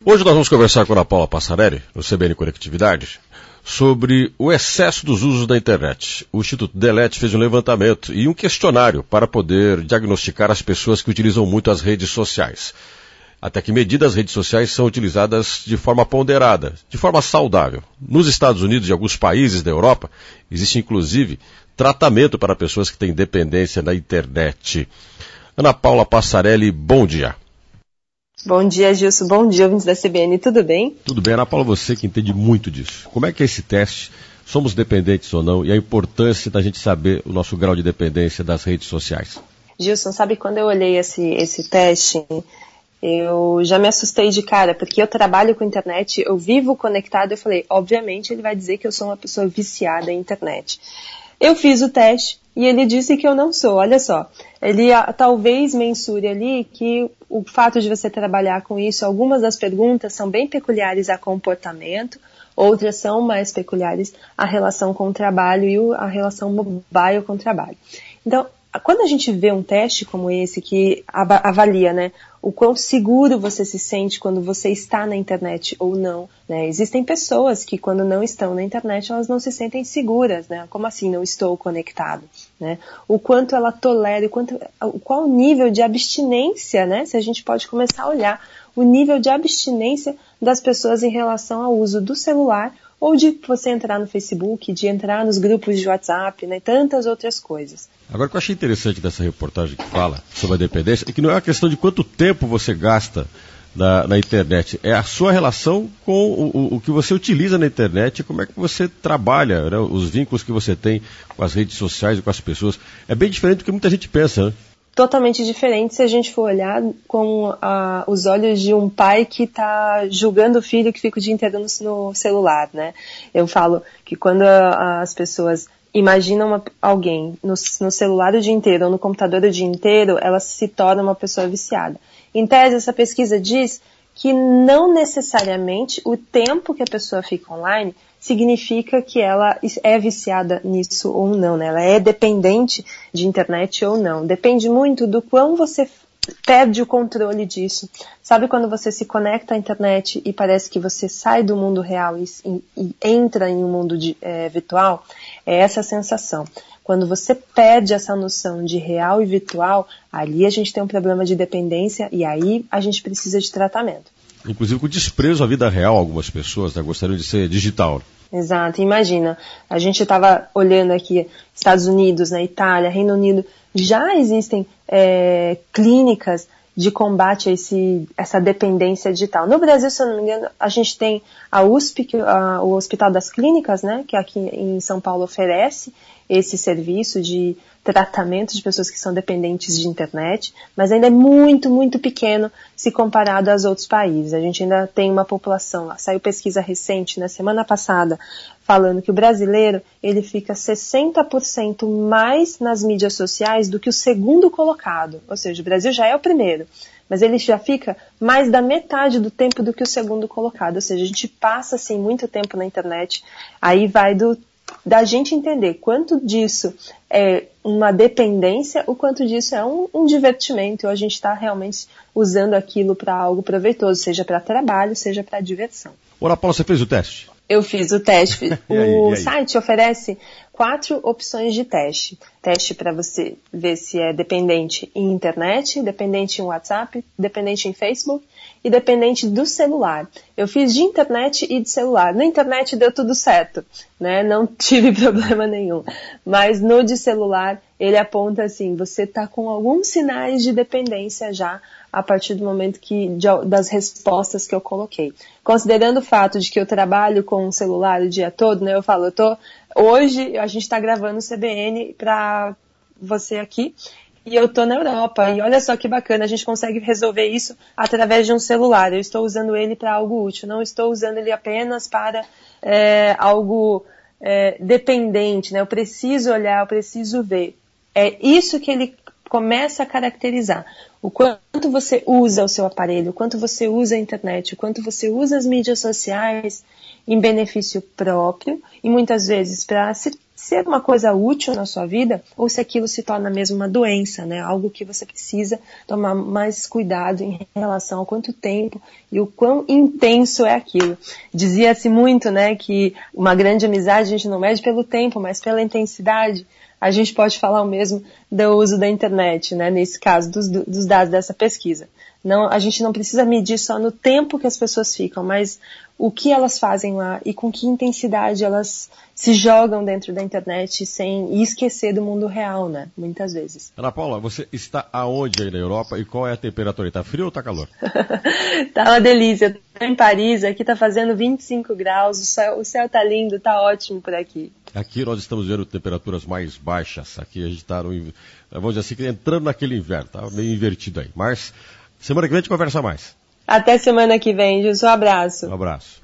Hoje nós vamos conversar com a Ana Paula Passarelli, no CBN Conectividade, sobre o excesso dos usos da internet. O Instituto Delet fez um levantamento e um questionário para poder diagnosticar as pessoas que utilizam muito as redes sociais. Até que medida as redes sociais são utilizadas de forma ponderada, de forma saudável. Nos Estados Unidos e alguns países da Europa, existe inclusive tratamento para pessoas que têm dependência da internet. Ana Paula Passarelli, bom dia. Bom dia, Gilson. Bom dia, ouvintes da CBN. Tudo bem? Tudo bem. Ana Paula, você que entende muito disso. Como é que é esse teste? Somos dependentes ou não? E a importância da gente saber o nosso grau de dependência das redes sociais. Gilson, sabe quando eu olhei esse teste, eu já me assustei de cara, porque eu trabalho com internet, eu vivo conectado, eu falei, obviamente ele vai dizer que eu sou uma pessoa viciada em internet. Eu fiz o teste e ele disse que eu não sou, olha só. Ele talvez mensure ali que o fato de você trabalhar com isso, algumas das perguntas são bem peculiares a comportamento, outras são mais peculiares à relação com o trabalho e a relação mobile com o trabalho. Então, quando a gente vê um teste como esse que avalia, né, o quão seguro você se sente quando você está na internet ou não, né? Existem pessoas que quando não estão na internet elas não se sentem seguras, né? Como assim não estou conectado, né? O quanto ela tolera, qual o nível de abstinência, né? Se a gente pode começar a olhar o nível de abstinência das pessoas em relação ao uso do celular ou de você entrar no Facebook, de entrar nos grupos de WhatsApp, né, tantas outras coisas. Agora, o que eu achei interessante dessa reportagem que fala sobre a dependência é que não é uma questão de quanto tempo você gasta na internet, é a sua relação com o que você utiliza na internet, como é que você trabalha, né, os vínculos que você tem com as redes sociais e com as pessoas. É bem diferente do que muita gente pensa, né? Totalmente diferente se a gente for olhar com os olhos de um pai que está julgando o filho que fica o dia inteiro no celular, né? Eu falo que quando as pessoas imaginam alguém no celular o dia inteiro ou no computador o dia inteiro, ela se torna uma pessoa viciada. Em tese, essa pesquisa diz que não necessariamente o tempo que a pessoa fica online significa que ela é viciada nisso ou não, né? Ela é dependente de internet ou não. Depende muito do quão você perde o controle disso. Sabe quando você se conecta à internet e parece que você sai do mundo real e entra em um mundo virtual? É essa a sensação. Quando você perde essa noção de real e virtual, ali a gente tem um problema de dependência e aí a gente precisa de tratamento. Inclusive com desprezo à vida real, algumas pessoas, né, gostariam de ser digital. Exato, imagina, a gente estava olhando aqui, Estados Unidos, na Itália, Reino Unido, já existem clínicas de combate a essa dependência digital. No Brasil, se eu não me engano, a gente tem a USP, o Hospital das Clínicas, né, que aqui em São Paulo oferece esse serviço de tratamento de pessoas que são dependentes de internet, mas ainda é muito, muito pequeno se comparado aos outros países. A gente ainda tem uma população, saiu pesquisa recente na semana passada, falando que o brasileiro ele fica 60% mais nas mídias sociais do que o segundo colocado. Ou seja, o Brasil já é o primeiro, mas ele já fica mais da metade do tempo do que o segundo colocado. Ou seja, a gente passa assim muito tempo na internet, aí vai da gente entender quanto disso é uma dependência, o quanto disso é um divertimento, ou a gente está realmente usando aquilo para algo proveitoso, seja para trabalho, seja para diversão. Ora, Paula, você fez o teste? Eu fiz o teste. E aí? Site oferece 4 opções de teste. Teste para você ver se é dependente em internet, dependente em WhatsApp, dependente em Facebook e dependente do celular. Eu fiz de internet e de celular. Na internet deu tudo certo, né? Não tive problema nenhum. Mas no de celular, ele aponta assim, você está com alguns sinais de dependência já a partir do momento das respostas que eu coloquei. Considerando o fato de que eu trabalho com o celular o dia todo, né? Eu falo, hoje a gente está gravando o CBN para você aqui, e eu estou na Europa, e olha só que bacana, a gente consegue resolver isso através de um celular. Eu estou usando ele para algo útil, não estou usando ele apenas para algo dependente, né? Eu preciso olhar, eu preciso ver. É isso que ele começa a caracterizar. O quanto você usa o seu aparelho, o quanto você usa a internet, o quanto você usa as mídias sociais em benefício próprio e muitas vezes para se ser uma coisa útil na sua vida ou se aquilo se torna mesmo uma doença, né? Algo que você precisa tomar mais cuidado em relação ao quanto tempo e o quão intenso é aquilo. Dizia-se muito, né, que uma grande amizade a gente não mede pelo tempo, mas pela intensidade. A gente pode falar o mesmo do uso da internet, né, nesse caso, dos dados dessa pesquisa. Não, a gente não precisa medir só no tempo que as pessoas ficam, mas o que elas fazem lá e com que intensidade elas se jogam dentro da internet sem esquecer do mundo real, né? Muitas vezes. Ana Paula, você está aonde aí na Europa e qual é a temperatura? Está frio ou está calor? Tá uma delícia. Estou em Paris, aqui está fazendo 25 graus, o céu tá lindo, tá ótimo por aqui. Aqui nós estamos vendo temperaturas mais baixas. Aqui a gente está, vamos dizer assim, entrando naquele inverno, tá meio invertido aí. Mas semana que vem a gente conversa mais. Até semana que vem, Gilson. Um abraço. Um abraço.